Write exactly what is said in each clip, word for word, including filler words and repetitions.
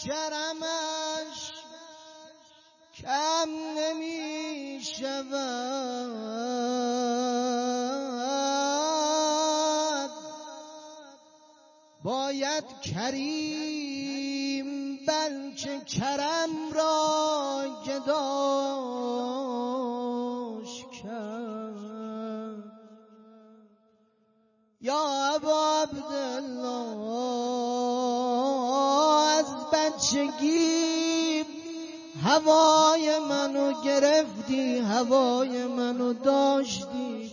کرمش کم نمی شود، باید کریم بلکه کرم را گداش کرد. یا ابا عبدالله از بچگی هوای منو گرفتی، هوای منو داشتی.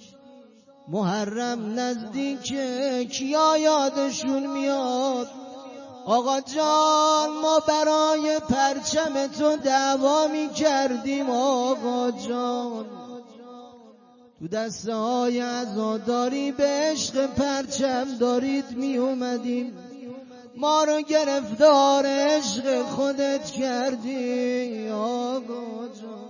محرم نزدیکه کیا یادشون میاد آقا جان ما برای پرچم تو دعوا می کردیم. آقا جان تو دسته های عزاداری به عشق پرچم دارید می اومدیم، ما رو گرفتار عشق خودت کردی. آقا جان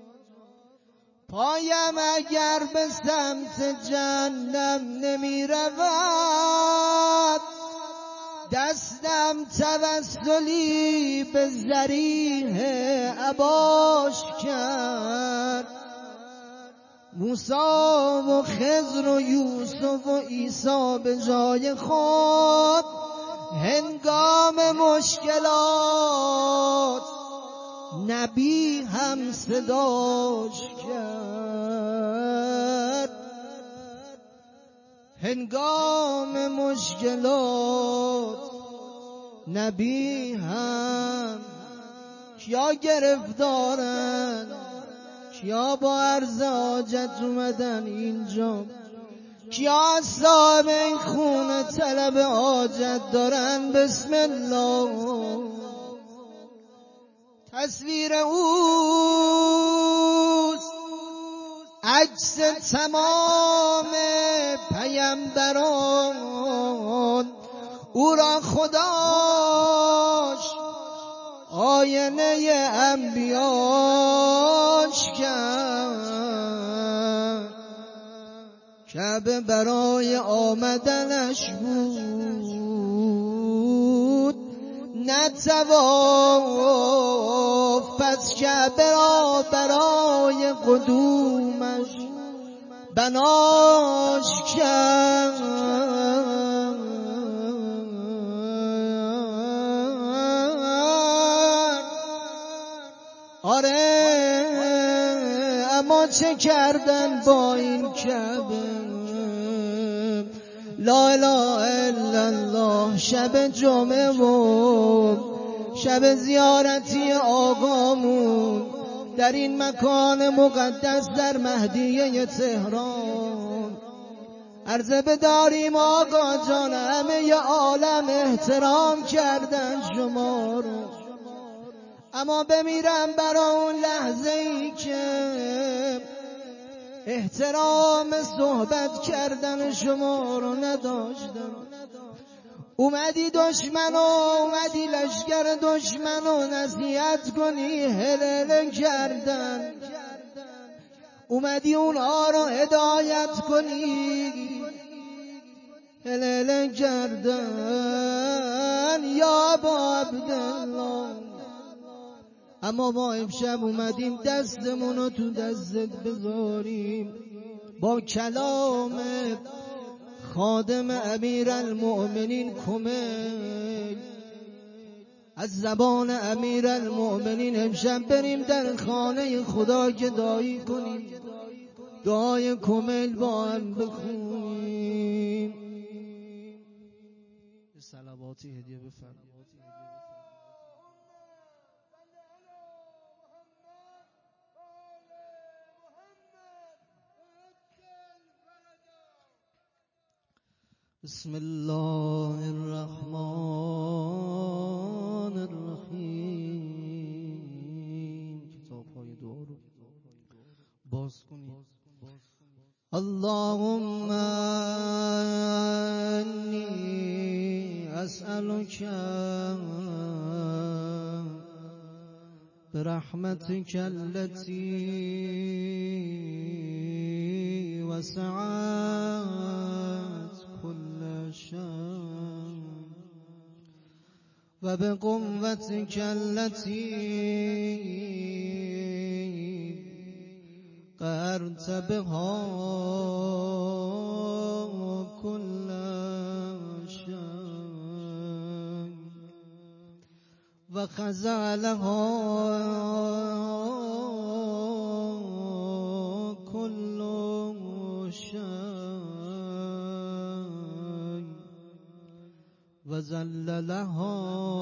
پایم اگر به سمت جهنم نمی رود، دستم توسلی به ذریح عباش کرد. موسی و خضر و یوسف و عیسی به جای خود هنگام مشکلات نبی هم صداش کرد. هنگام مشکلات نبی هم کیا گرفتارن، کیا با عرض حاجت اومدن اینجا، کیا صاحب این خونه طلب حاجت دارن. بسم الله. تصویر اوست عکس تمام پیامبران، او را خداش آینه انبیاش کرد. کعبه برای آمدنش بود نه طواف، پس کعبه را برای قدومش بناش کرد. آره اما چه کردن با این کعبه؟ لا اله الا الله. شب جمعه و شب زیارتی آقامون در این مکان مقدس در مهدیه تهران عرضه بداریم آقا جان همه عالم احترام کردن شما رو، اما بمیرم برای اون لحظه ای که احترام صحبت کردن شما رو نداشتم. اومدی دشمنو، اومدی لشکر دشمنو نصیحت کنی هلهله کردن، اومدی اونها رو هدایت کنی هلهله کردن. یا ابا عبدالله اما ما امشب اومدیم دستمونو تو دستت بذاریم با کلام خادم امیرالمؤمنین کمیل، از زبان امیرالمؤمنین امشب بریم در خانه خدا گدایی کنیم، دعای کمیل با هم بخونیم. صلواتی هدیه بفرمایید. بسم الله الرحمن الرحیم. کتاب های دعا رو باز کنید. اللهم انی اسألک برحمتك التي وسعت كل شيء وبقوتك التي قهرت بها كل شيء وخزع لها كل شيء وذل لها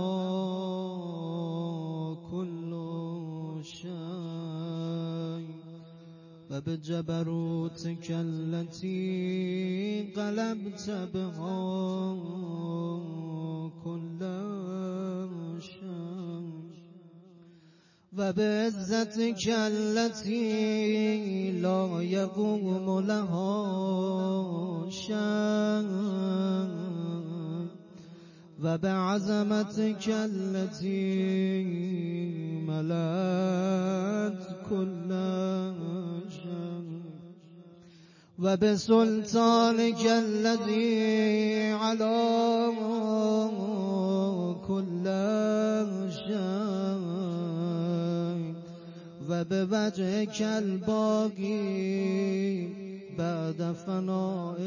كل شيء وبجبروتك التي قلبت بها كل شيء وبعزتك التي لا يقوم لها شيء وبعظمتك التي ملأت كل شيء وبسلطانك الذي على كل شيء وبوجهك الباقي بعد فناء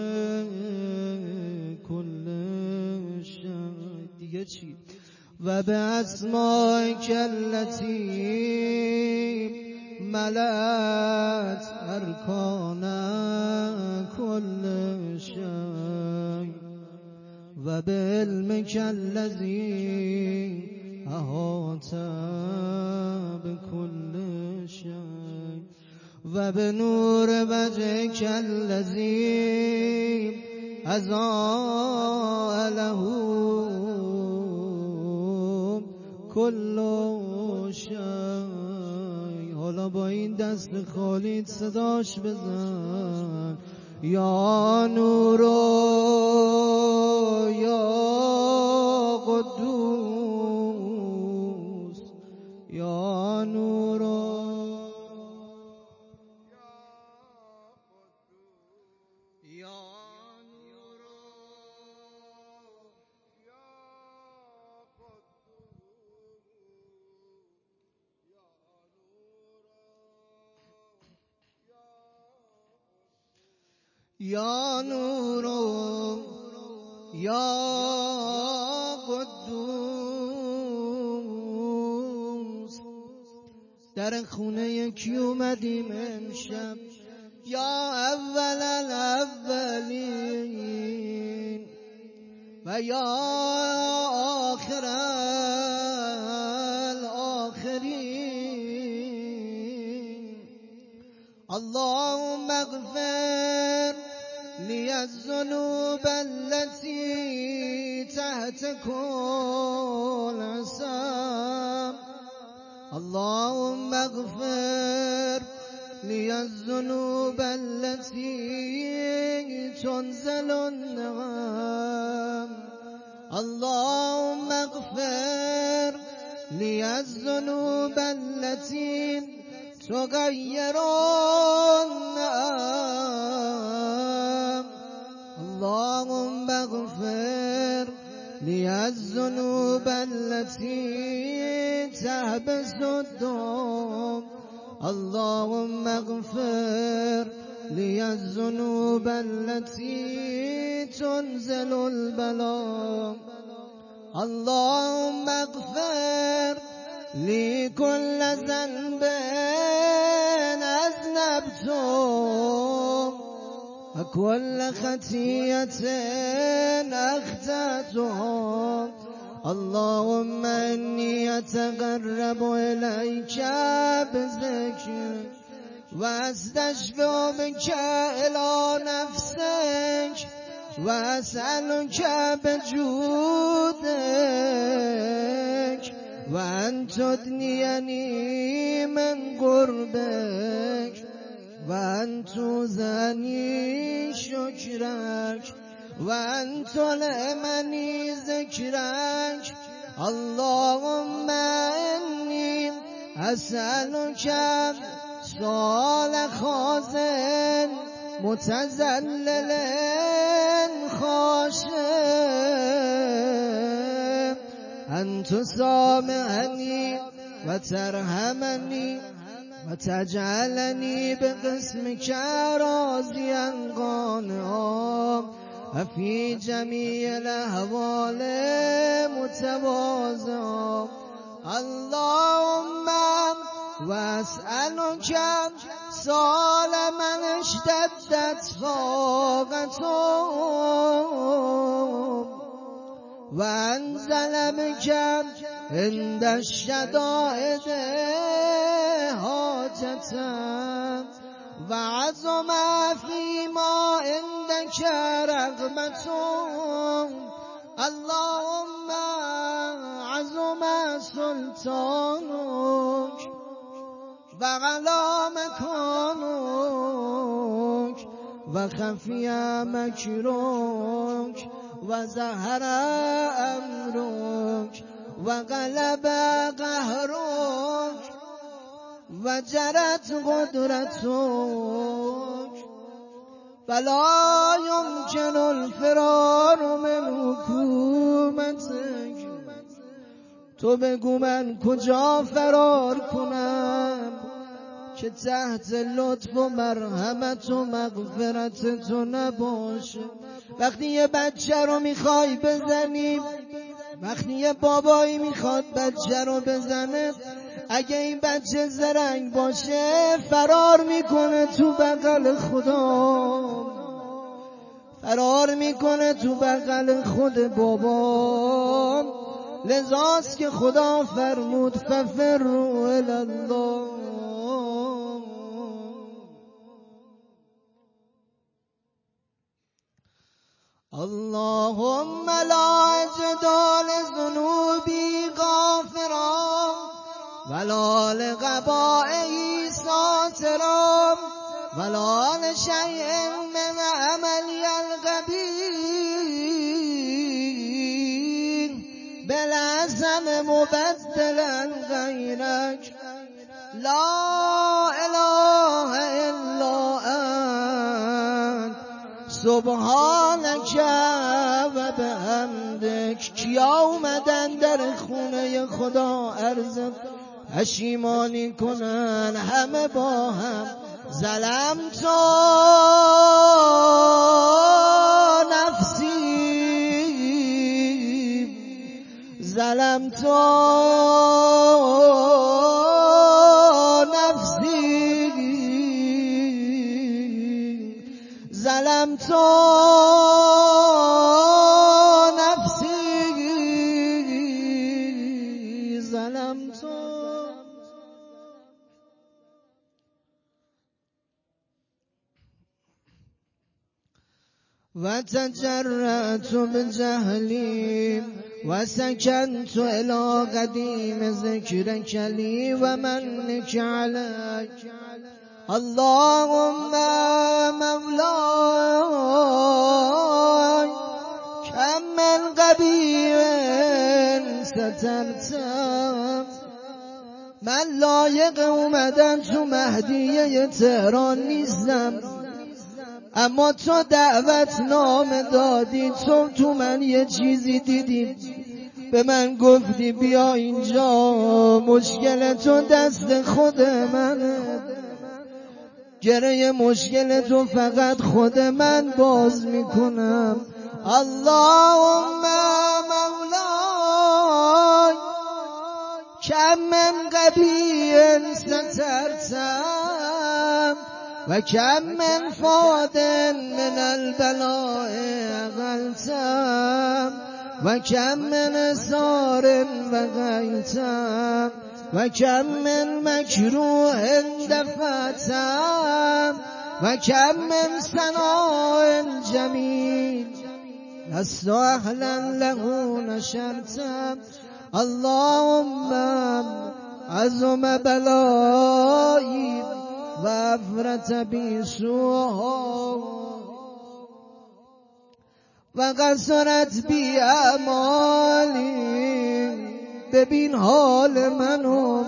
كل شيء دیگه چی و به اسمائک التي ملأت ارکان كل شيء و به علمک الذي احاط بكل شيء و به نور وجهک الذی اضاء له كل شيء. حالا با این دست خالیت صداش بزن یا نور یا قدوس یا نور یا نور یا قدوس. در خونه یکی اومدیم امشب یا اول الاولین و یا آخر الاخرین. اللهم اغفر لی الذنوب التي تحت كل عصام. اللهم اغفر لی الذنوب التي تنزل النعم. اللهم اغفر لی الذنوب التي تغير النعم. اللهم اغفر لی الذنوب التي تحبس الدم. اللهم اغفر لی الذنوب التي تنزل البلاء. اللهم اغفر لی كل ذنب اذنبته و كل خطیة اخطأتها. اللهم انی اتقرب الیک بذکرک و استشفع بک الی نفسک و اسألک بجودک و ان تدنینی من قربک و ان توزنی شکرک و ان تلهمنی ذکرک. اللهم انی اسألک سؤال خازن متذلل خاشع أن تسامحني وترحمني وتجعلني بقسمك راضيا قانعا وفي جميع الأحوال متواضعا. اللهم واسألك سؤال من اشتدت فاقته وأنزل بك عند الشدائد حاجة وعظم فيما عندك رغبة. اللهم عظم سلطانك وعلى مكانك وخفي مكرك وظهر أمرك وغلب قهرك وجرت قدرتك فلا يمكن الفرار من حکومتك. تو بگو من کجا فرار کنم که تحت لطف و مرحمت و مغفرت تو نباشه. وقتی یه بچه رو میخوای بزنی، وقتی یه بابایی میخواد بچه رو بزنه، اگه این بچه زرنگ باشه فرار میکنه تو بغل خدا، فرار میکنه تو بغل خود بابا. لذاست که خدا فرمود ففروا الی الله. اللهم لا اجدال ذنوبی غافرا ولا لقبائه ساترا ولا لشیء من عملی القبیح بالعزم مبدلا غیرک لا اله الا انت سبحانک و بحمدک. کیا اومدن در خونه خدا عرض پشیمانی کنن؟ همه با هم ظلم تو نفسی ظلم تو نفسی ظلم تو نفسی ظلم تو. وتجرأت بجهلي وسكنت إلى قديم ذكرك لي ومنك علي. اللهم مولاي كم من قبيح سترت. من لایق اومدن تو مهدیه تهران نیستم، اما تو دعوت نامه دادی، تو تو من یه چیزی دیدی، به من گفتی بیا اینجا، مشکل تو دست خود منه، گره مشکل تو فقط خود من باز میکنم. اللهم مولاي کم من قبیح سترتم و کم من فاد من البلاء اغلتم و کم من سار وغیتم و کم من مکروه دفعتم و کم من ثناء جمیل لست اهلا له نشرتم. اللهم عظم بلایی و افرت بی سوها و قصرت بی اعمالی. ببین حال منو،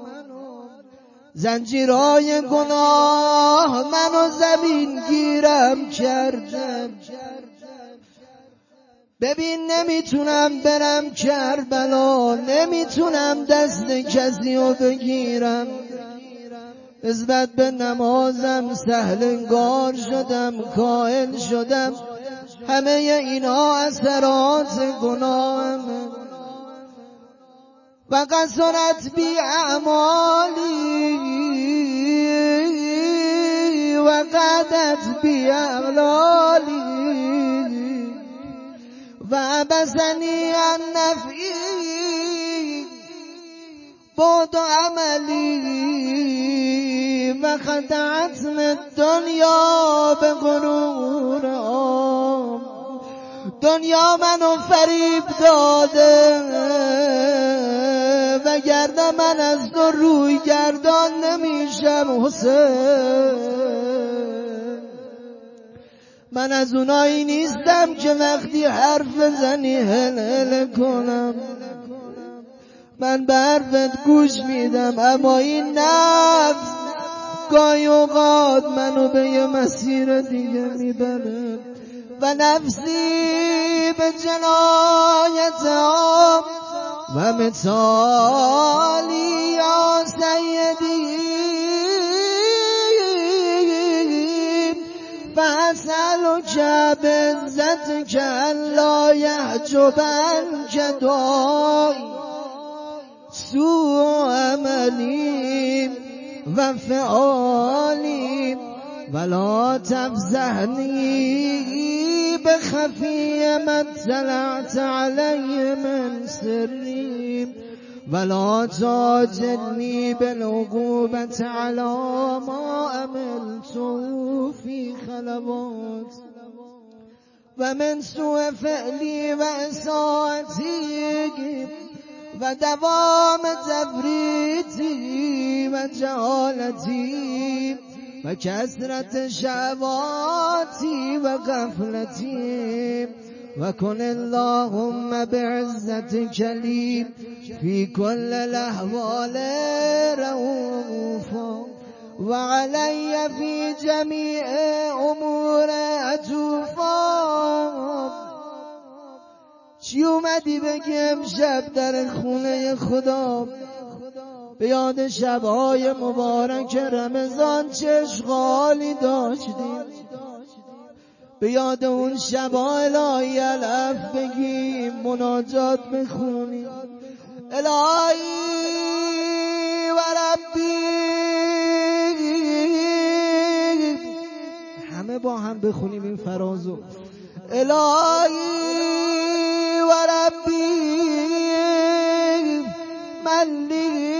زنجیرهای گناه منو زمین گیرم کرده، ببین نمیتونم برم کربلا، نمیتونم دست کسی رو بگیرم، نسبت به نمازم سهل انگار شدم، کائل شدم، همه اینا اثرات گناهمه. و قصرت بی اعمالی و قدت بی اغلالی و عبسنی عن نفعی بعد عملی و خدعتم الدنیا به غرور عام. دنیا منو فریب داده وگرنه من از تو روی گردان نمیشم حسین. من از اونایی نیستم که وقتی حرف بزنی هل هل کنم، من به حرفت گوش میدم، اما این نفس گاهی اوقات منو به یه مسیر دیگه میبره و نفسی به جنایت آم و مثالی یا سیدی فاسألک بعزتک الا یحجبنک داعی سوء عملی و فعالی ولا تفضحنی بخفی من طلعت علی من سری ولا تاجرنی بالعقوبة على ما عملت في خلوات و من سوء فعلی و اساءتی و دوام تفریطی و جهالتی و کثرت شهواتی و غفلتی و کن اللهم بعزتک لی فی کل الاحوال رؤوفا و علی فی جمیع امور عطوفا. چی اومدی بگی امشب در خونه خدا؟ به یاد شبهای مبارک رمضان چه اشغالی داشتیم، به یاد اون شبها الهی الف بگیم، مناجات بخونیم، الهی و ربی، همه با هم بخونیم این فرازو، الهی و ربی من لی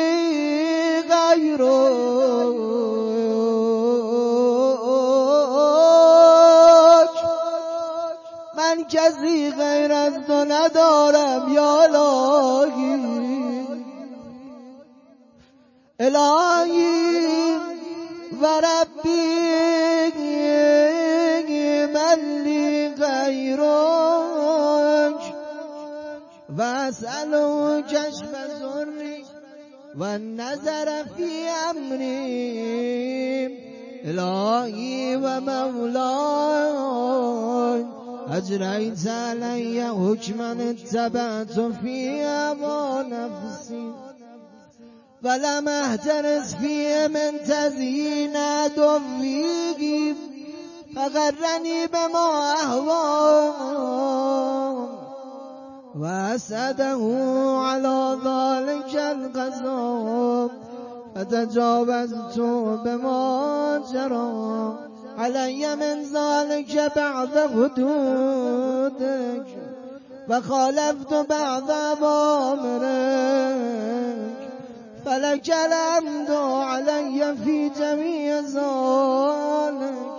غیرک، من کسی غیر از تو ندارم یا الهی. الهی و ربی من لی غیرک و اسألو کشف ضری و نظر فی امری. الهی و مولای اجریت علی حکما اتبعت فی هوی نفسی ولم احترس فی من تزیین عدوی فغرنی بما اهوی و اسعده علی ذلک القضا فتجاوزت بما جرى علی من ذلک بعد حدودک و خالفت بعد اوامرک فلک الحمد علی فی جمیع ذلک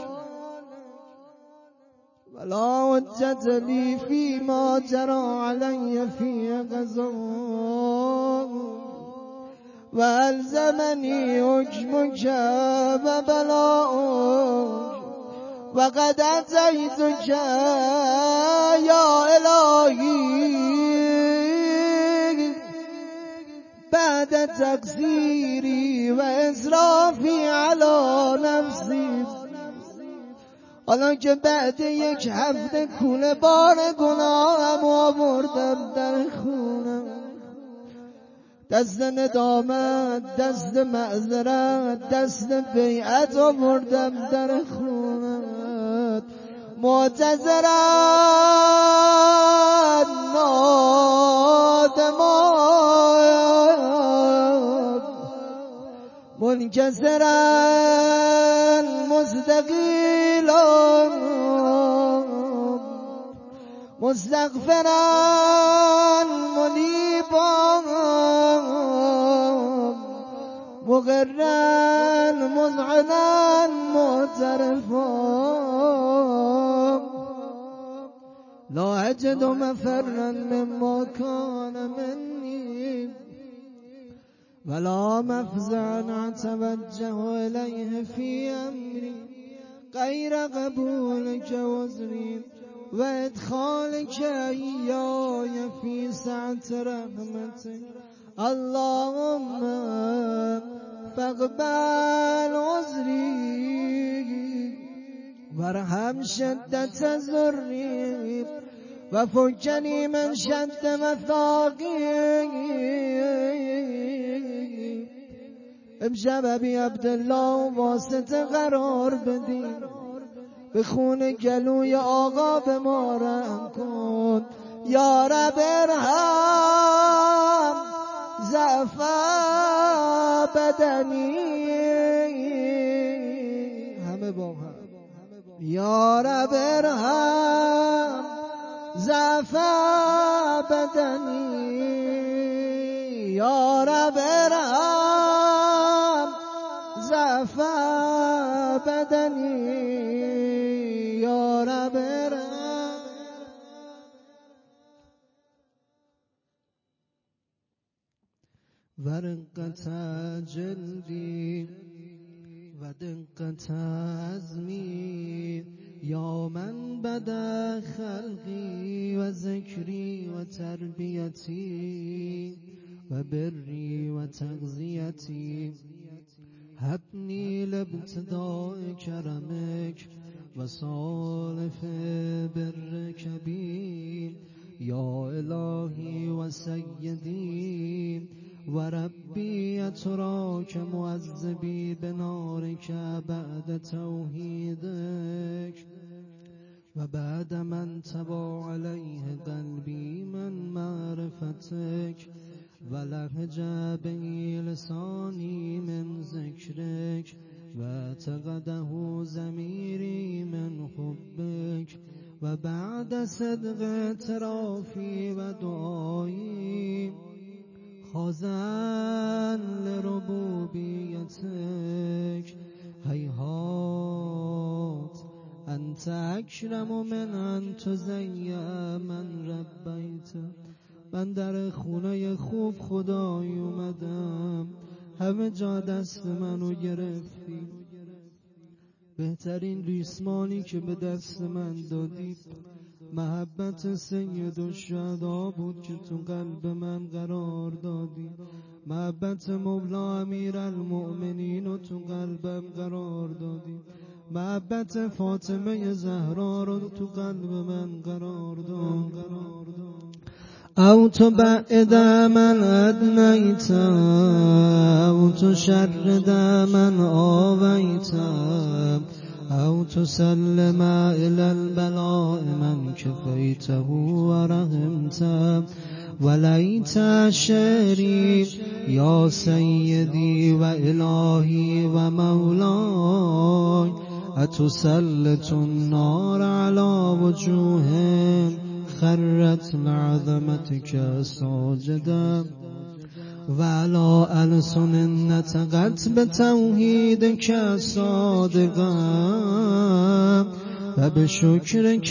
ولا حجة لی فی ما جرى علی فی قضاء و الزمنی حکمک و بلاؤک و قد اتیتک یا الهی بعد تقصیری و اسرافی علی نفسی حالا که بعد یک هفته کوله بار گناهم آوردم در خونم، دست ندامت، دست معذرت، دست بیعت آوردم در خونت، معتذرت نادمان، منکسرا مستقیلا، مستغفرا منیبا، مقرا مذعنا معترفا، لا أجد مفرا مما كان مني ولا مفزعا أتوجه إليه في أمري غير قبولك وزري وإدخالك إياي في سعة رحمتك. اللهم فاقبل عذري وارحم شدة ضري وفكني من شد وثاقي. امشب بی عبدالله واسطه قرار بدی، به خون گلوی آقا به ما رحم کن. یا رب ارحم ضعف بدنی، همه با هم. یا رب ارحم ضعف بدنی، یا رب ارحم ضعف بدنی، یا رب ارحم. ورقت جلدی و دقت عزمی، یا من بدا خلقی و ذکری و تربیتی و بری و تغذیتی، هبنی لابتداء کرمک و صالف برک بی، یا الهی و سیدی و ربی اتراک معذبی بنارک بعد توحیدک و بعد من تبا علیه قلبی من معرفتک و لهج به لسانی من ذکرک و تقده ضمیری من حبک و بعد صدق اعترافی و دعایی خاضعاً لربوبیتک. هیهات انت اکرم من ان تضیع من ربیت. من در خونه خوب خدای اومدم، همه جا دست منو گرفتی. بهترین ریسمانی که به دست من دادی محبت سید الشهدا بود که تو قلب من قرار دادی. محبت مولا امیر المؤمنین رو تو قلبم قرار دادی. محبت فاطمه زهرا رو تو قلب من قرار دادی. او تبعد من ادنیت او تشرد من آویت او تسلم الى البلاء من کفیته و رحمت. ولیت شعری یا سیدی و الهی و مولای اتسلط النار على وجوههم خرت لعظمتك ساجدا و علی ألسن نطقت بتوحیدک صادقا و بشکرک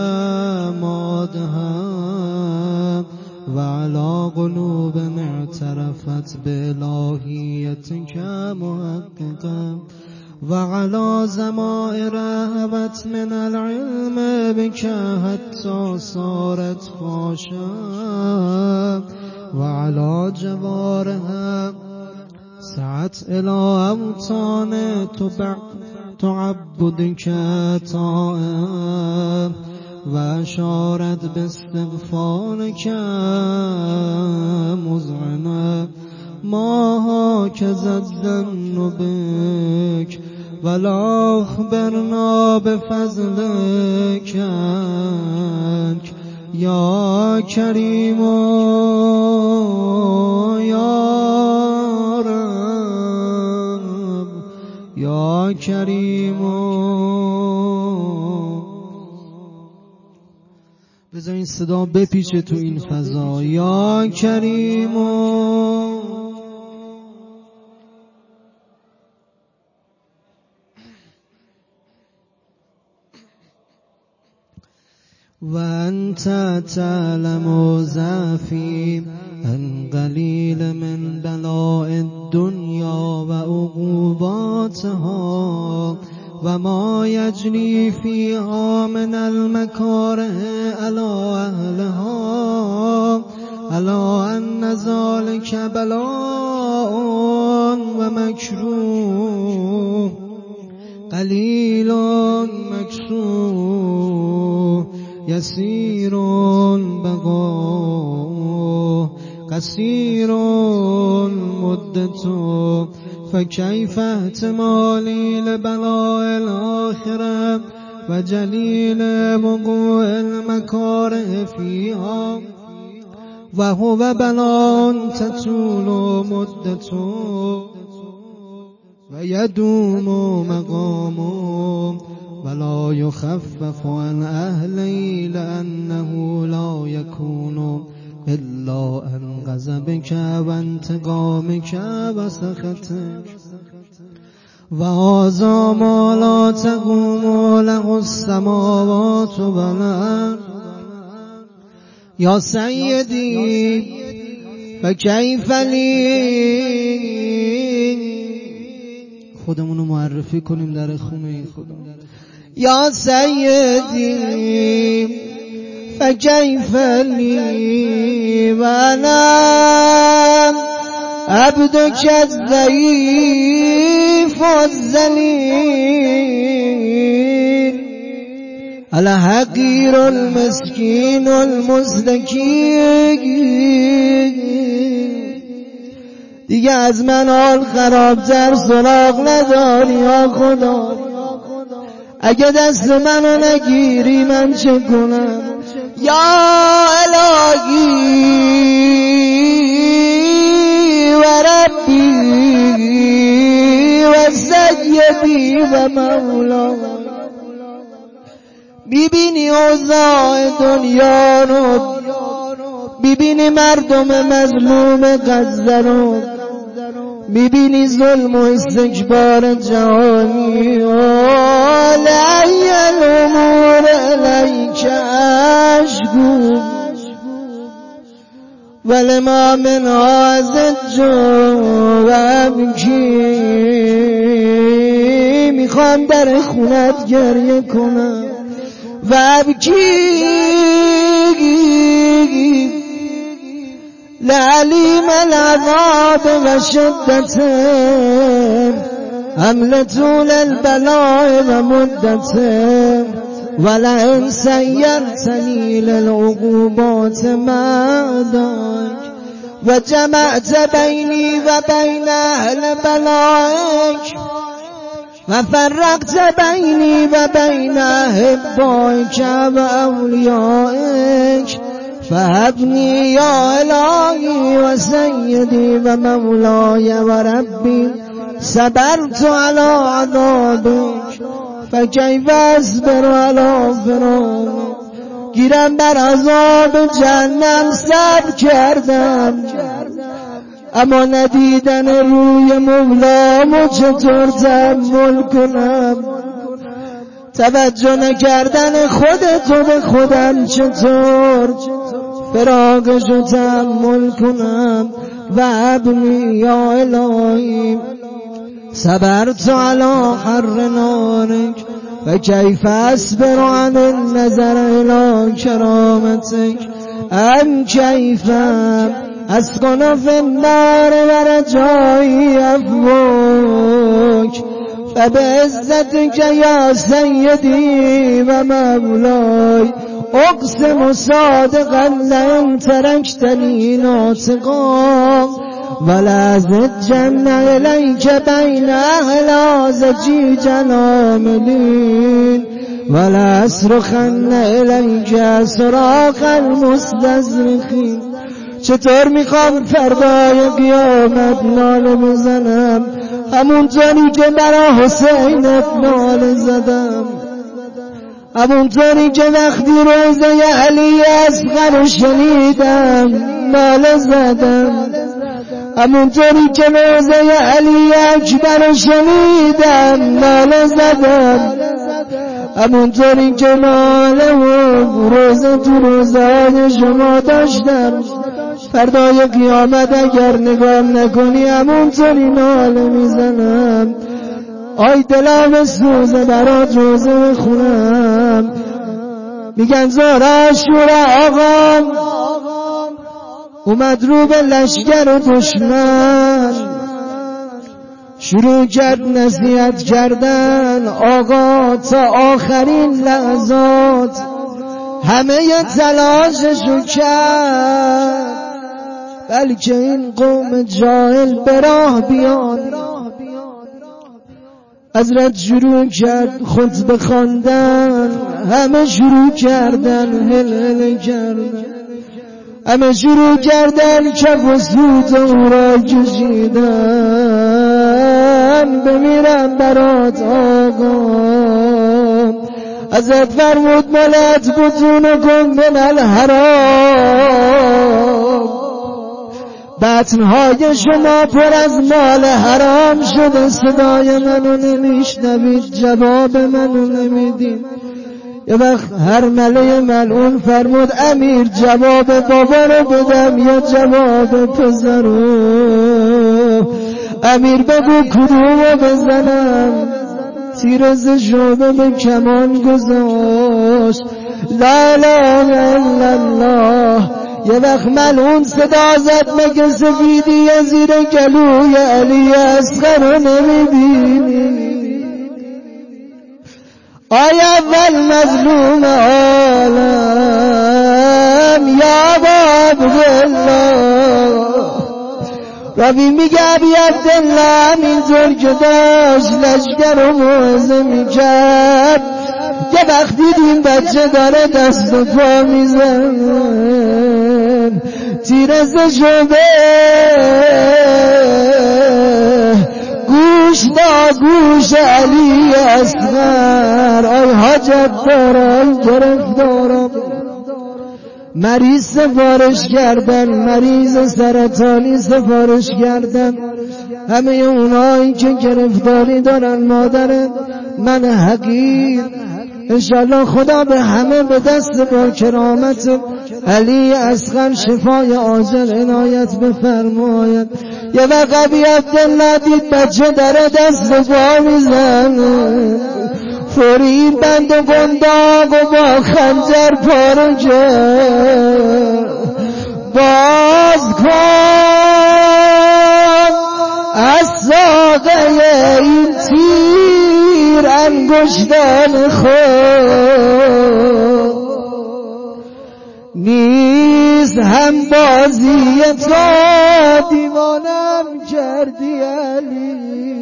مادها و علی قلوب اعترفت بالهیتک محققا و علی ضمائر هبت من العلم بک حتی صارت خاشعا و علی جوارها سعت الى اوطان تعبدك طائم وأشارت باستغفارك مذعنة ما هكذا الظن بك ولا أخبرنا بفضلك يا كريم يا رب يا كريم. بذار این صدا بپیچه تو این فضا. یا کریم و انت تعلم ضعفی ان قلیل من بلاء الدنیا و عقوباتها و ما یجری فیها من المکاره علی اهلها الا ان ذلک بلاء و مکروه قلیل مکسور یسیر بقا قصیر مدت فكيف احتمالي لبلاء الآخرة وجليل وقوع المكاره فيها وهو بلاء تطول مدته ويدوم مقامه ولا يخفف عن أهله لأنه لا يكون إلا أن غضبك وانتقامك وسخطك وهذا ما لا تقوم له السماوات والأرض يا سيدي فكيف لي. خودمونو معرفی کنیم در خونه خودمون. یا سیدی فكيف لي وانا عبدك الضعيف والذليل الحقير المسكين المستكين. دیگه از من حال خرابتر سراغ نداری یا خدا. اگه دست منو نگیری من چه کنم یا الهی و ربی و سیدی و مولا. میبینی اوضاع دنیا رو، میبینی مردم مظلوم غزه رو، میبینی ظلم و استکبار جهانی. لعی الامور الیک اشکو ولما من هذا و ابکی. میخوام در خونت گریه کنم و ابکی لعلیم العذاب و شدته حمل طول البلاء و مدته ولئن سیرتنی للعقوبات معداک و جمعت بینی و بین اهل بلائک و فرقت بینی و بین احبائک و اولیائک فهبنی یا الهی و سیدی و مولای و ربی صبرت علی عذابک فکیف اصبر علی فراقک. گیرم بر عذاب جهنم صبر کردم اما ندیدن روی مولامو چطور تحمل کنم. توجه نکردن خودتو به خودم چطور فراقشو تحمل کنم. و ابنی یا الهی صبرت علی حر نارک فکیف اصبر عن النظر الی کرامتک ام کیف اسکن فی النار و رجایی عفوک فبعزتك يا سيدي ومولاي أقسم صادقا لئن تركتني ناطقا ولازجن إليك بين أهل زجيج العاملين ولأصرخن إليك صراخ المستزرخين. چطور میخوام فردای قیامت ناله بزنم همونطوری که برا حسینت ناله زدم، همونطوری که وقتی روزه علی اصغر شنیدم ناله زدم، همونطوری که روزه علی اکبر شنیدم ناله زدم، همونطوری که ناله و روزه تو روزهای شما داشتم فردای قیامت اگر نگام نکنی همونطوری ناله میزنم. آی دلم سوزه برات روزه بخونم. میگن زهر عاشورا آقام اومد رو به لشگر دشمن، شروع کرد نصیحت کردن آقا تا آخرین لحظات، همه تلاششو کرد بلکه این قوم جاهل به راه بیان. حضرت شروع کرد خطبه خواندن، همه شروع کردن هل هل کردن، همه شروع کردن کف و سوت او را کشیدن. بمیرم برات آقا. حضرت فرمود ملت بطونکم من الحرام، بطنهای شما پر از مال حرام شده، صدای منو نمیشنوید، جواب منو نمیدین. یه وقت هر مله ملعون فرمود امیر جواب بابا رو بدم یا جواب پسر رو؟ امیر بگو کدومو بزنم؟ تیر ز شعبه به کمان گذاشت. لا اله الا الله. یه وقت ملعون صدا زد مگه سفیدی زیر گلوی علی اصغر رو نمیبینی؟ آیا اول مظلوم عالم یا عبدالله ربی میگه ابی عبدالله همینطور که داشت لشگر رو موعظه میکرد یه وقت دیدیم بچه داره دست و پا میزن، تیر ز شعبه گوش دا گوش علی اصغر. آی حاجت دارم گرفتارم، مریض سفارش کردن، مریض سرطانی سفارش کردن، همه اونایی که گرفتاری دارن مادر من حقیر. انشالله خدا به همه به دست با کرامت علی اصغر شفای عاجل عنایت بفرماید. یه وقت ابی عبدالله دید بچه داره دست پا میزنه، فوری بند و گنداق و با خنجر پاره کرد. باز کن از ساقه این تیر انگشتان خود، نیست هم بازی تا دیوانم کردی علی.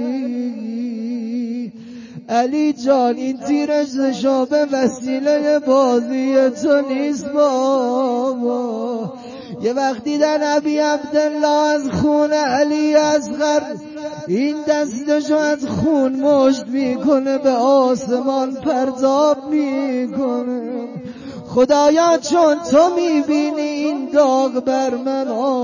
علی جان این تیر ز شعبه وسیله بازی تو نیست بابا. یه وقت دیدن ابی عبدالله از خون علی اصغر این دستشو از خون مشت میکنه به آسمان پرتاب میکنه. خدایا چون تو میبینی این داغ بر من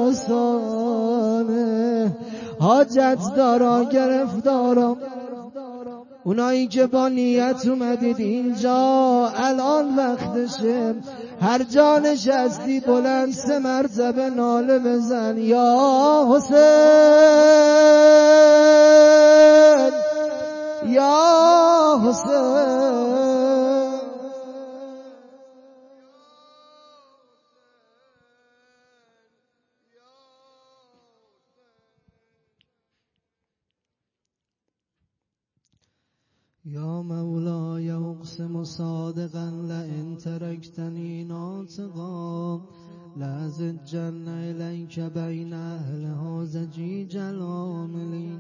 آسانه، حاجت دارا گرفتارم. اونایی که با نیت اومدید اینجا الان وقتشه، هر جا نشستی بلند سه مرتبه ناله بزن یا حسین یا حسین. یا مولاي اقسم صادقا لئن تركتني ناطقا لأزجن إليك بين أهلها زجيج العاملين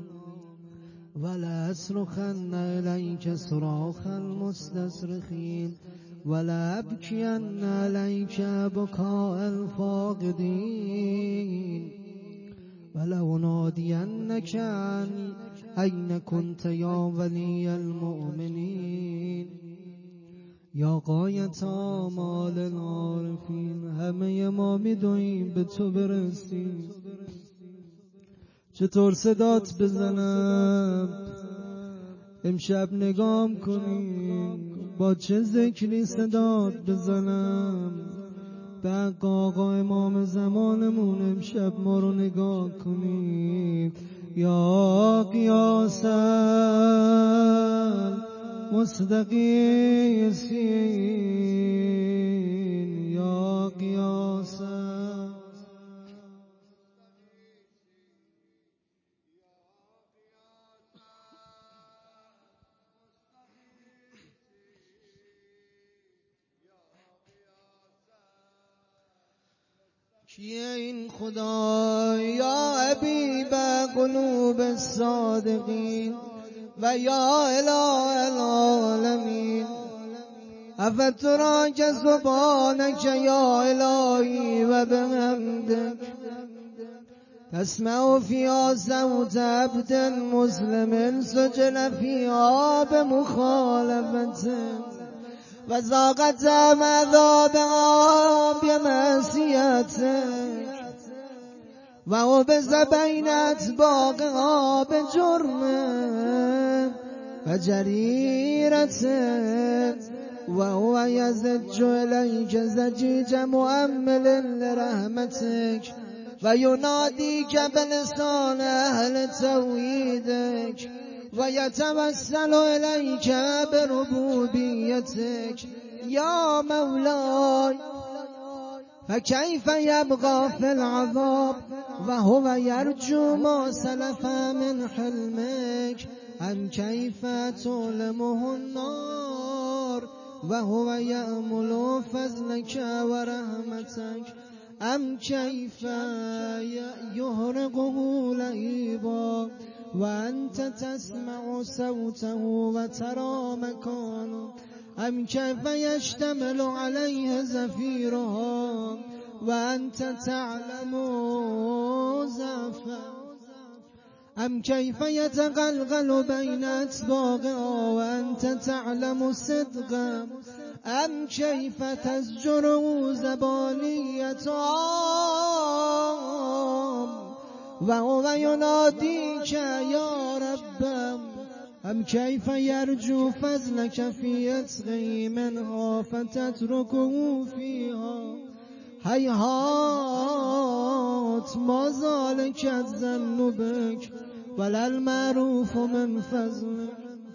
ولأصرخن إليك صراخ المستصرخين ولأبكين عليك بكاء الفاقدين ولأنادينك عن أين كنت يا ولي المؤمنين یا غایت آمال العارفین. همه ما میدونیم به تو برسیم، چطور صدات بزنم امشب نگام کنیم، با چه ذکری صدات بزنم. به آقا امام زمانمون امشب ما رو نگاه کنیم. یا قیاس مستقیسین، یا قیاس کیه این خدا؟ یا حبیب قلوب الصادقین و یا اله العالمین. افتراک سبحانک یا الهی و بحمدک تسمع فیها صوت عبد مسلم سجن فیها بمخالفتک و ذاقت عذابها بمعصیتک و عبس بین اطباقها بجرم و جریرتک و هو یزج الیک زجیج مؤمل لرحمتک و ینادیک بلسان اهل توحیدک و یتوسل الیک بربوبیتک. یا مولای فکیف یبقى فی العذاب و هو یرجو ما سلف من حلمک ام کیف تعلمه النار و هو یأمل فضلک و رحمتک ام کیف یحرقه لهیبا و انت تسمع صوته و ترى مکانه ام کیف یشتمل علیه زفیرها و انت تعلم ضعفه ام کیف یتقلقل بین اطباقها و انت تعلم صدقه ام کیف تزجره زبانیتها و هو ینادیک یا ربم ام کیف یرجو فضلک فی عتقه منها فتترکه فیها هیهات ما ذلک الظن بک ولا المعروف من فضلک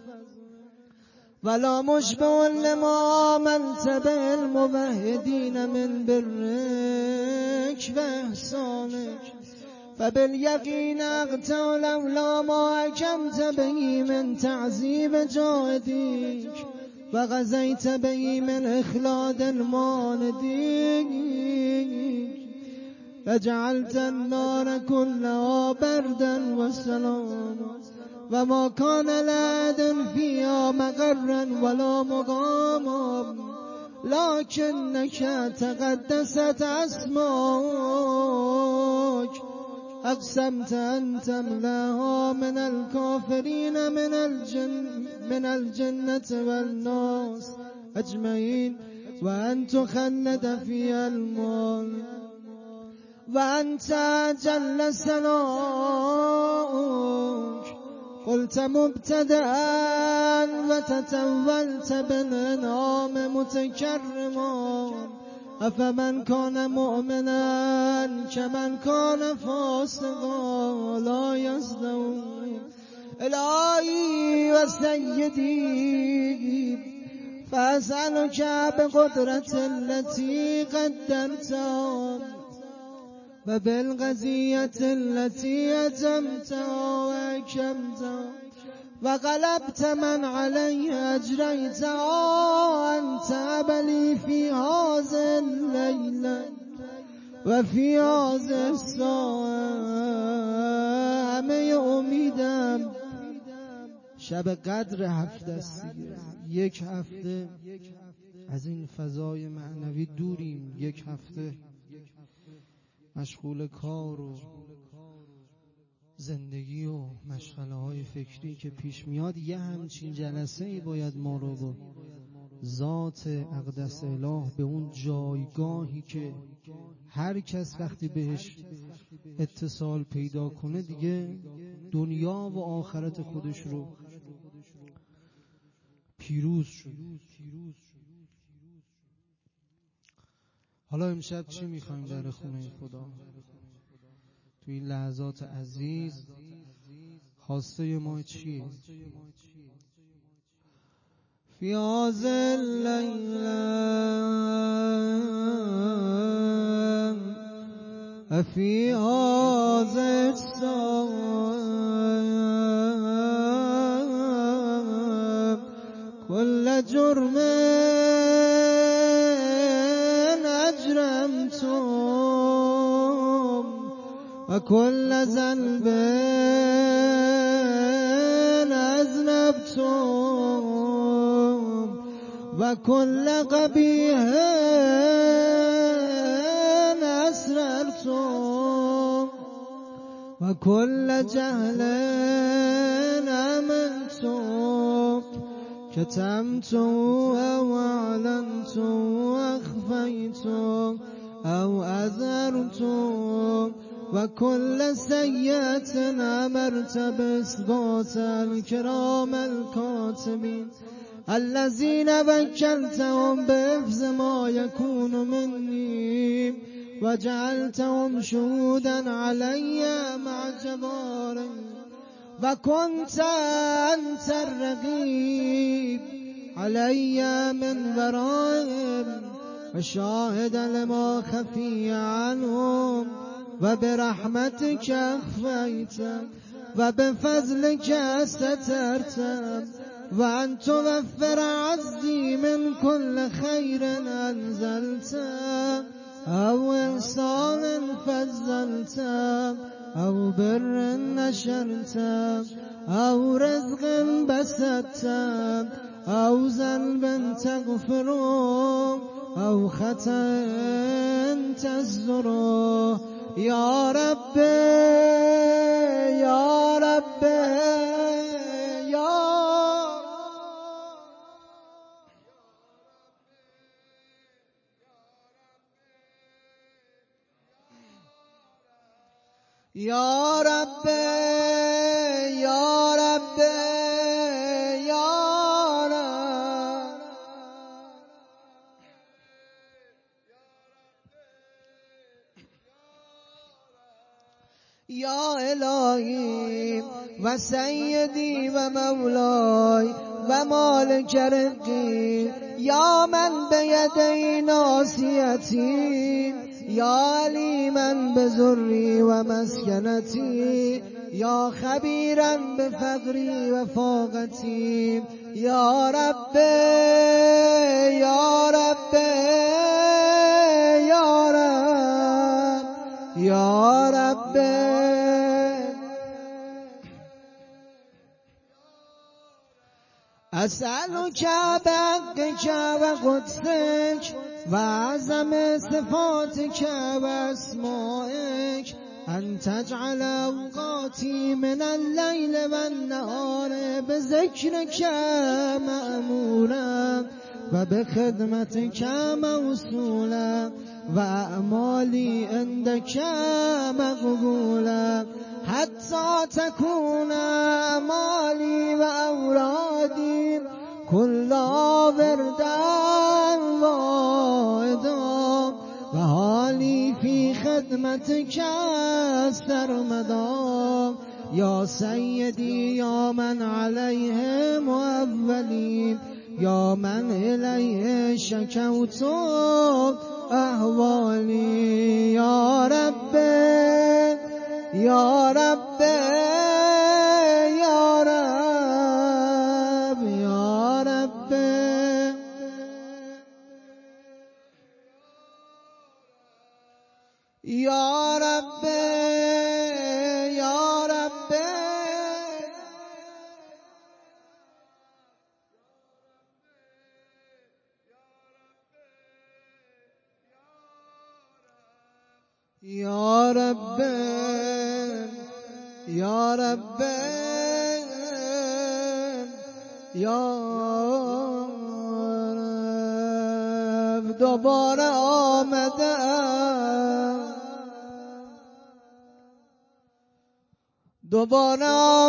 ولا مشبع لما آمنت به الموحدین من برک و احسانک فبالیقین اقطع لولا ما حکمت به من تعذیب جاهدیک و قضیت به من اخلاد الماندیک فجعلت النار كلها بردا وسلاما و ما کان لعد فیها مقرا ولا مقاما لکنک تقدست اسماک اقسمت ان تملاها من الكافرین من الجن من الجنة والناس اجمعین و ان تخلد فی المال و انت جل ثناؤک قلت مبتدأ و تتولت بالانعام متکرما افمن کان مؤمنا کمن کان فاسقا لا یستوون. الهی و سیدی فاسألک بقدرت التي قدرتها و بالقضیة التي اتمتها و اکمتها وقلبت من علي أجريت أنت أبلي في هذا الليل وفي هذا الساعة. همه امیدم شب قدر هفته است. یک هفته از این فضای معنوی دوریم، یک هفته مشغول کار و زندگی و مشغله های فکری که پیش میاد. یه همچین جلسه ای باید ما رو با ذات اقدس اله به اون جایگاهی که هر کس وقتی بهش اتصال پیدا کنه دیگه دنیا و آخرت خودش رو پیروز شد. حالا امشب چی میخوایم در خونه خدا؟ تو این لحظات عزیز خواسته ما چیه؟ فی هذا الليل فی هذا الساعة كل جرم أجرمتم وكل ذنب أذنبتم وكل قبيح أسررتم وكل جهل أمنتم كتمتم أو أعلنتم وأخفيتم أو أذرتم وكل سيئة أمرت بإثبات الكرام الكاتبين الذين وكلتهم بحفظ ما يكون مني وجعلتهم شهودا علي مع جباري وكنت أنت الرقيب علي من ورائهم وشاهدا لما خفي عنهم وبرحمتك أخفيت وبفضلك سترت وأن توفر عزي من كل خير أنزلت أو إحسان فضلت أو بر نشرت أو رزق بسطت أو ذنب تغفر أو خطأ تزدر يا رب يا رب يا يا رب يا رب يا رب يا إلهي وسيدي ومولاي ومالك رزقي يا من بيدي ناصيتي يا عليما بزري ومسكنتي يا خبيرا بفقري وفاقتي يا رب يا رب يا رب يا رب أسألك بحقك وقدسك وعظم صفاتك واسمائك أن تجعل أوقاتي من الليل والنهار بذكرك مأمورا وبخدمتك موصولا وأعمالي عندك مقبولا حتى تكون أعمالي وأورادي كلها وردا واحدا وحالي في خدمتك سرمدا يا سيدي يا من عليهم أولين يا من إليه شكوت أهوالي يا رب يا رب يا رب رب یا رب یا رب دوباره آمدم دوباره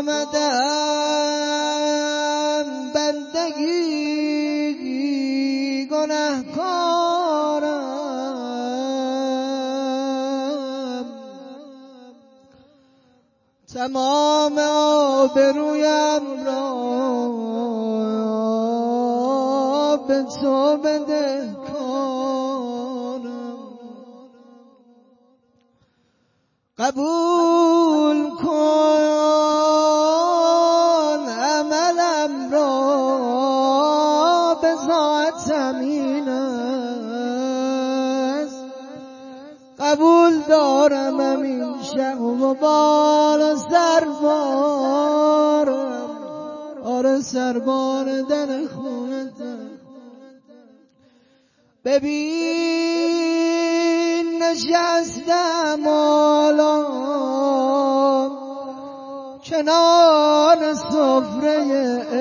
آمدم بندگی گنهکارم تمام آبرویم را به تو بدهکارم قبول کن عملم را به ذاتم این است قبول دارم این شب و بال سربارم آره سربار در خونتم ببین نشستم حالا کنار سفره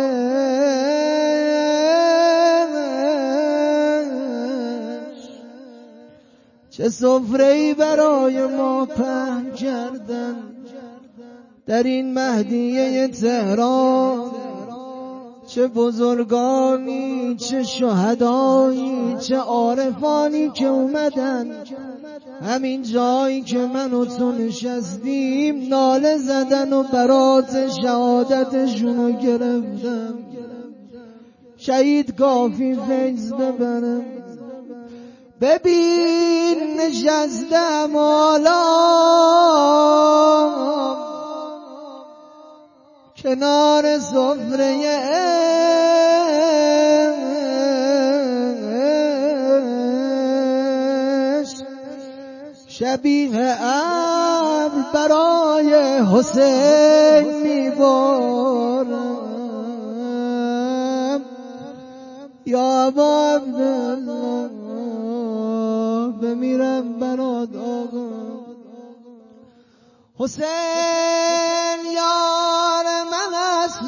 عشق چه سفره‌ای برای ما پهن کردن در این مهدیه تهران چه بزرگانی چه شهدایی چه عارفانی که اومدن همین جایی که من و تو نشستیم ناله زدن و برات شهادتشونو گرفتم شهید کافی فیض ببرم ببین نشستم حالا کنار سفره عشق شبیه ابر برای حسین میبارم یا ابا عبدالله بمیرم برات آقا حسین یار من است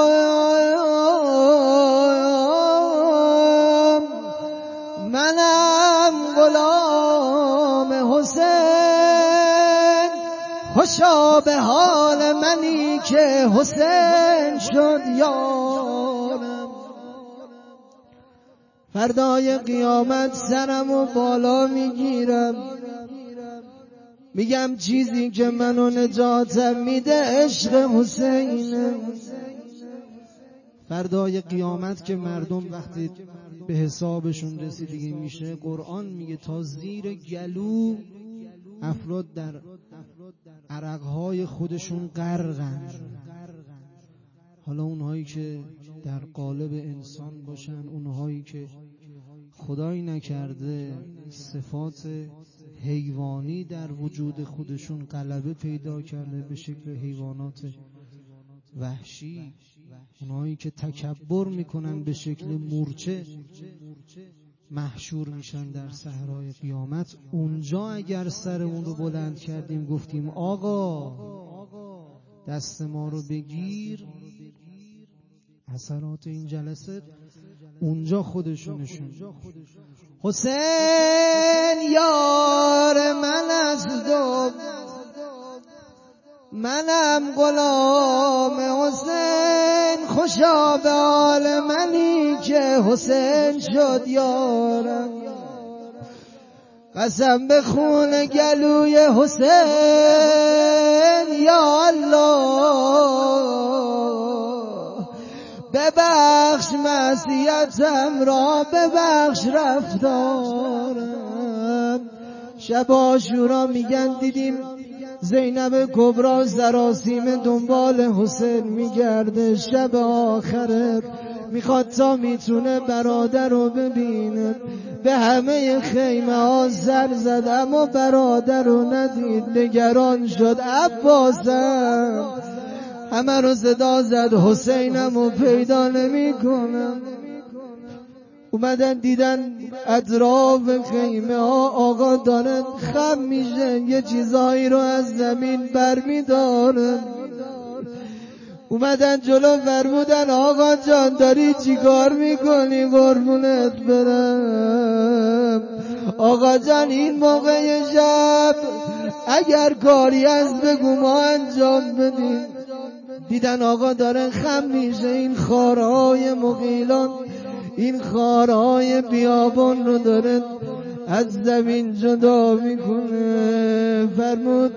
منم غلام حسین خوشا به حال منی که حسین شد یارم فردای قیامت سرمو بالا میگیرم میگم چیزی که منو نجاتم میده عشق حسینه فردای قیامت که مردم وقتی به حسابشون رسیدگی میشه قرآن میگه تا زیر گلو افراد در عرقهای خودشون غرقن حالا اونهایی که در قالب انسان باشن اونهایی که خدای نکرده صفات حیوانی در وجود خودشون غلبه پیدا کرده به شکل حیوانات وحشی اونهایی که تکبر میکنن به شکل مورچه محشور میشن در صحرای قیامت اونجا اگر سرمون رو بلند کردیم گفتیم آقا دست ما رو بگیر اثرات این جلسه اونجا خودشونشون حسین یار من است و منم غلام حسین خوشا به حال منی که حسین شد یارم قسم به خون گلوی حسین یا الله ببخش معصیتم را ببخش رفتارم شب عاشورا میگن دیدیم زینب کبرا سراسیمه دنبال حسین میگرده شب آخره میخواد تا میتونه برادر رو ببینه به همه خیمه ها سر زد اما برادر رو ندید نگران شد عباسم همه رو صدا زد حسینم رو پیدا نمی کنم اومدن دیدن اطراف خیمه ها آقا دارن خم میشه، یه چیزایی رو از زمین برمیدارن. اومدن جلو فرمودن آقا جان داری چی کار میکنی؟ قربونت برم آقا جان این موقع شب اگر کاری از بگو ما انجام بدیم. دیدن آقا داره خم میشه، این خارهای مغیلان، این خارهای بیابان رو داره از زمین جدا میکنه. فرمود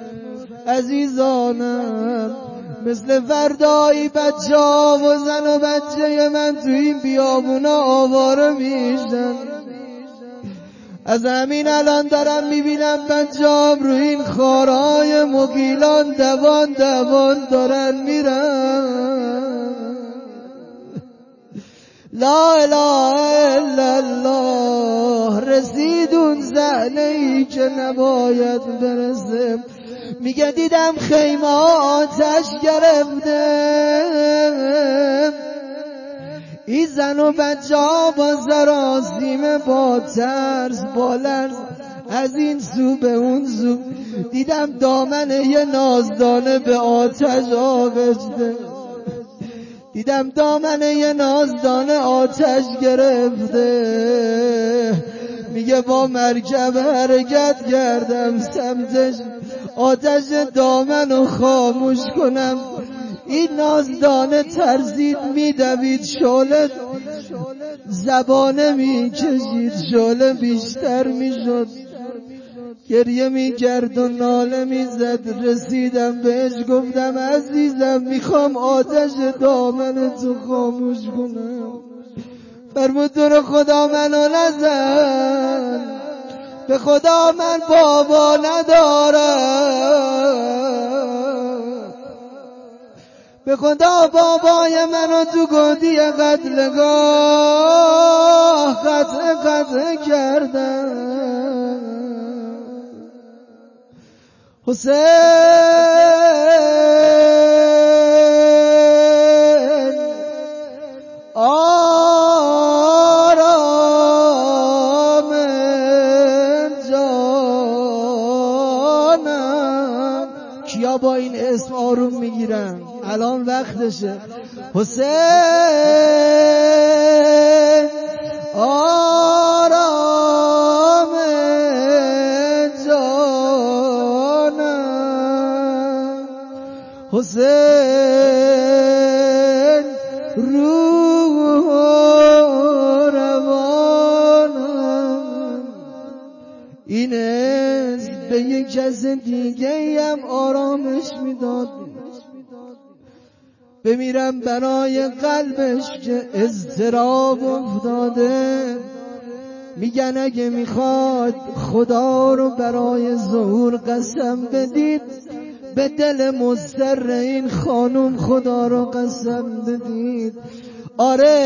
عزیزانم مثل فردایی بچه ها و زن و بچه من تو این بیابونا آواره میشن. از همین الان دارم میبینم بچه ها رو این خارهای مغیلان دوان دوان دارن میرن. لا اله الا الله. رسید اون صحنه ای که نباید برسه. میگه دیدم خیمه آتش گرفته، این زن و بچه ها با سراسیمه با ترس با لرز از این سو به اون سو. دیدم دامن یه نازدانه به آتش آغشته، دیدم دامن یه نازدانه آتش گرفته. میگه با مرکب حرکت کردم سمتش، آتش دامنو خاموش کنم. این نازدانه ترسید میدوید، شعله زبانه میکشید، شعله بیشتر میشد، گریه میکرد و ناله میزد. رسیدم بهش گفتم عزیزم میخوام آتش دامن تو خاموش کنم. فرمود تو رو خدا منو نزن، به خدا من بابا ندارم، به خدا بابای منو تو گودی قتلگاه قطع قطع کردم. حسین آرام جانم. کیا با این اسم آروم میگیرن؟ الان وقتشه. حسین آرام جانم، حسین روح و روانم. این اسم به یک کس دیگه هم آرامش میداد. بمیرم برای قلبش که اضطراب افتاده. میگن اگه میخواد خدا رو برای ظهور قسم بدید، به دل مضطر این خانم خدا رو قسم بدید. آره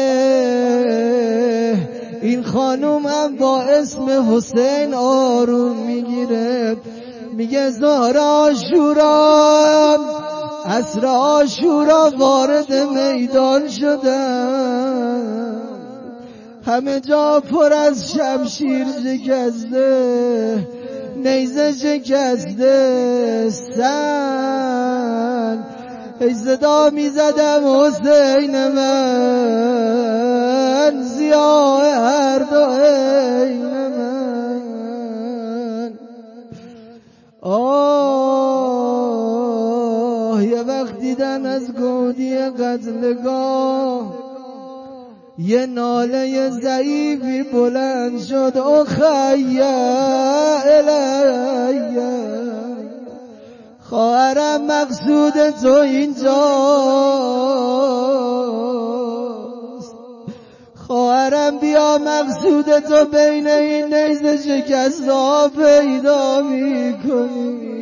این خانم هم با اسم حسین آروم میگیره. میگه ظهر عاشورا، عصر عاشورا وارد میدان شدم، همه جا پر از شمشیر شکسته، نیزه شکسته، سنگ. ای صدا می زدم حسین من، ضیاء هر دو عین من. آه یه وقت دیدن از گودی قتلگاه یه ناله ضعیفی بلند شد. اخی الی خواهرم مقصود تو اینجاست، خواهرم بیا مقصود تو بین این نیزه شکست‌ها پیدا میکنی.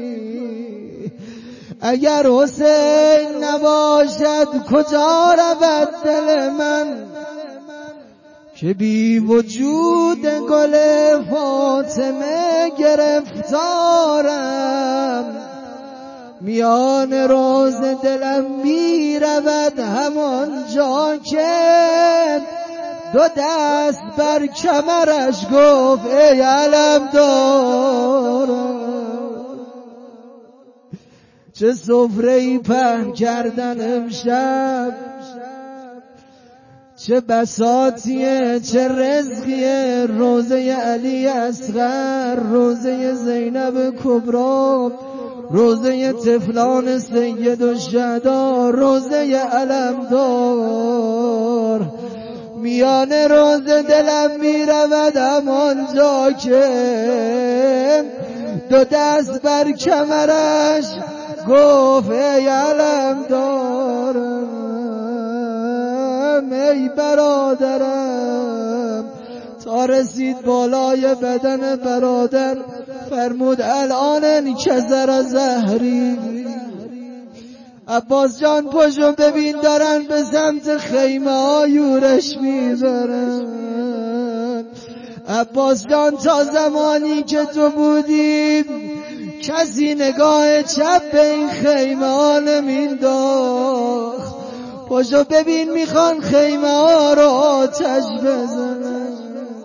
اگر حسین نباشد کجا رود دل من، که بی وجود گل فاطمه گرفتارم. میان روز دلم می رود همان جا که دو دست بر کمرش گفت ای علمدار چه سفره‌ای پهن کردن امشب، چه بساطیه چه رزقیه، روزه علی اصغر، روزه زینب کبری، روزه طفلان سید الشهدا، روزه علمدار. میان روزه دلم میرود همانجا که دو دست بر کمرش گفت ای علمدارم، ای برادرم. تا رسید بالای بدن برادر فرمود الان انکسر زهری. عباس جان پشو ببین دارن به سمت خیمه ها یورش میبرن. عباس جان تا زمانی که تو بودی کسی نگاه چپ به این خیمه ها نمینداخت. پشو ببین میخوان خیمه ها رو آتش بزنن.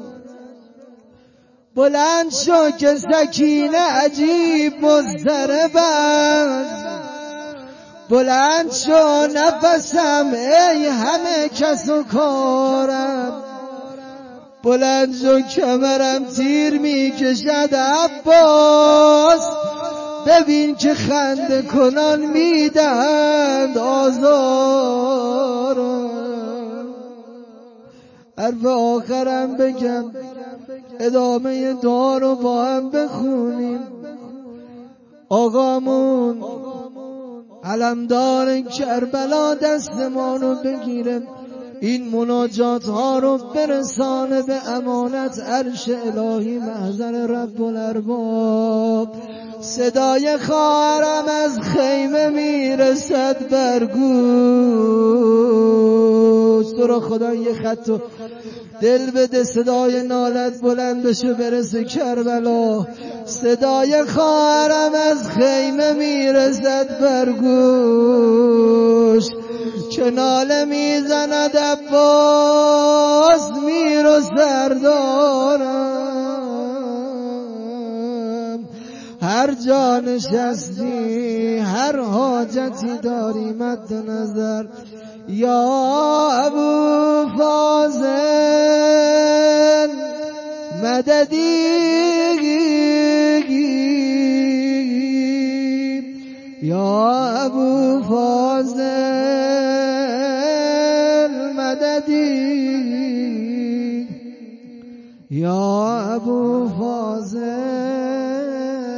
بلند شو که سکینه عجیب مضطرب است، بلند شو نفسم ای همه کس و کارم، بلند شو کمرم تیر میکشد عباس، ببین که خنده کنان میدهند آزارم. حرف آخرم بگم ادامه دعا رو با هم بخونیم. آقامون علمدار کربلا دست ما رو بگیره، این مناجات ها رو برسانه به امانت عرش الهی محضر رب الارباب. صدای خواهرم از خیمه میرسد بر گوش. تو را خدا یه خط و دل بده صدای نالت بلند بشه برسه کربلا. صدای خواهرم از خیمه میرسد بر گوش که ناله میزند عباس میر و سردارم. هر جا نشستی هر حاجتی داری مد نظر. یا ابو فاضل مددی، یا ابو فاضل مددی، یا ابو فاضل.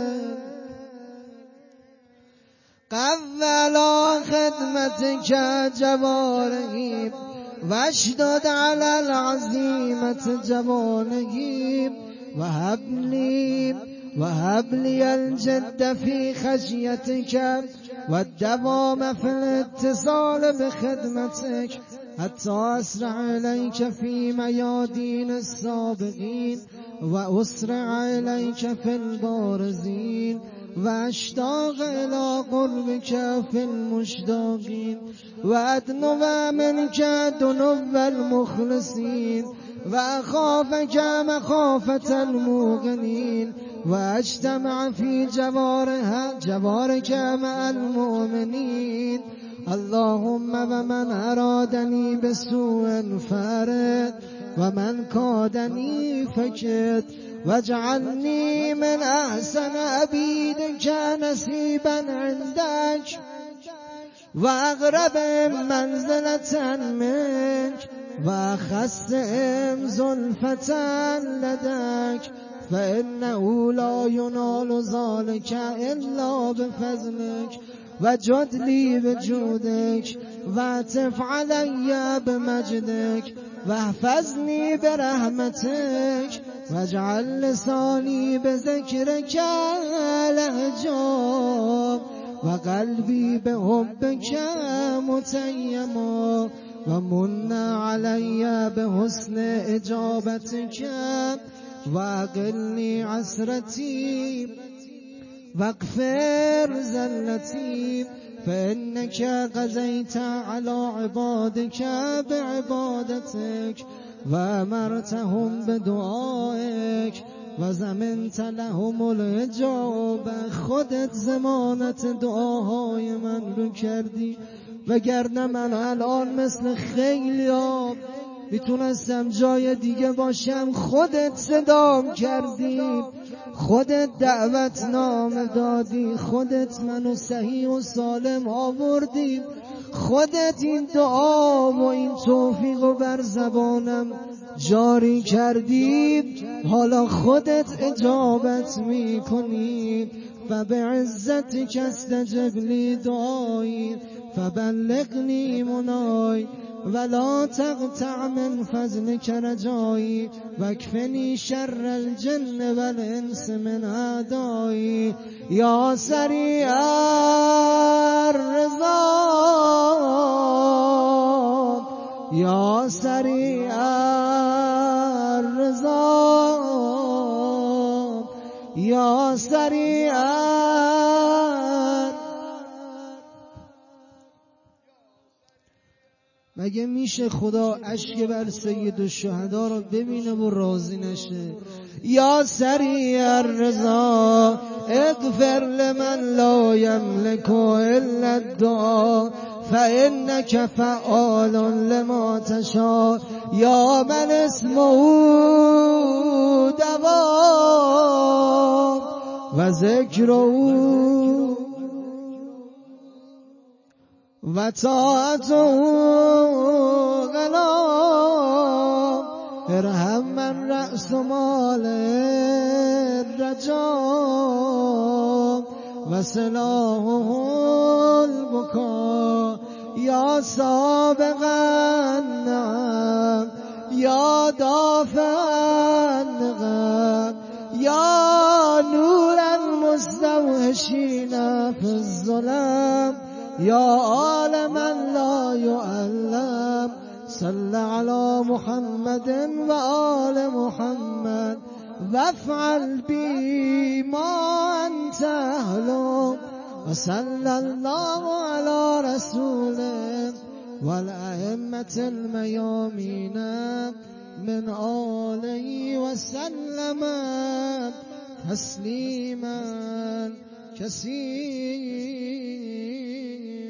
قولا خدمتك جوارحي واشدد على العزيمة جوانحي وهب لي وهب لي الجد في خشيتك والدوام في الاتصال بخدمتك حتى أسرع إليك في ميادين السابقين وأسرع إليك في البارزين واشتاق إلى قربك في المشتاقين وأدنو منك دنو المخلصين وأخافك مخافة الموقنين واجتمع في جوارها جوارك مع المؤمنين. اللهم ومن أرادني بسوء فارد ومن كادني فكد واجعلني من أحسن عبيدك نصيبا عندك وأقرب منزلة منك وأخصهم زلفة لديك فإنه لا ينال ذلك إلا بفضلك وجد لي بجودك واعطف علي بمجدك واحفظني برحمتك واجعل لساني بذكرك لهجا وقلبي بحبك متيما ومن علي بحسن إجابتك وأقلني عسرتي واغفر زلتي فإنك قضيت على عبادك بعبادتك و امرتهم بدعائک و زمنت لهم الحجاب. خودت ضمانت دعاهای من رو کردی، وگرنه من الان مثل خیلی ها میتونستم جای دیگه باشم. خودت صدام کردی، خودت دعوت نامه دادی، خودت منو صحیح و سالم آوردی، خودت این دعا و این توفیق و بر زبانم جاری کردی. حالا خودت اجابت میکنی. فبعزتک استجب لی دعایی فبلغنی منای ولا تقطع من فضلك رجایی واکفنی شر الجن والانس من اعدایی. یا سریع الرضا یا سریع الرضا یا سریع. مگه میشه خدا اشک بر سید الشهدا رو ببینه و راضی نشه؟ یا سریع الرضا اغفر لمن لا یملک الا الدعا فانک فعال لما تشاء. یا من اسمه دوا و ذکره و طاعته غنا. ارحم من رأس مال الرجا و سلاحه البکا. یا سابق النعم یا دافع النقم یا نور المستوحشین فی الظلم یا عالما لا يعلم. صل على محمد و آل محمد وافعل بی ما انت اهله و صلی الله علی رسوله والائمة الميامين من آله وسلم تسلیما کثیرا.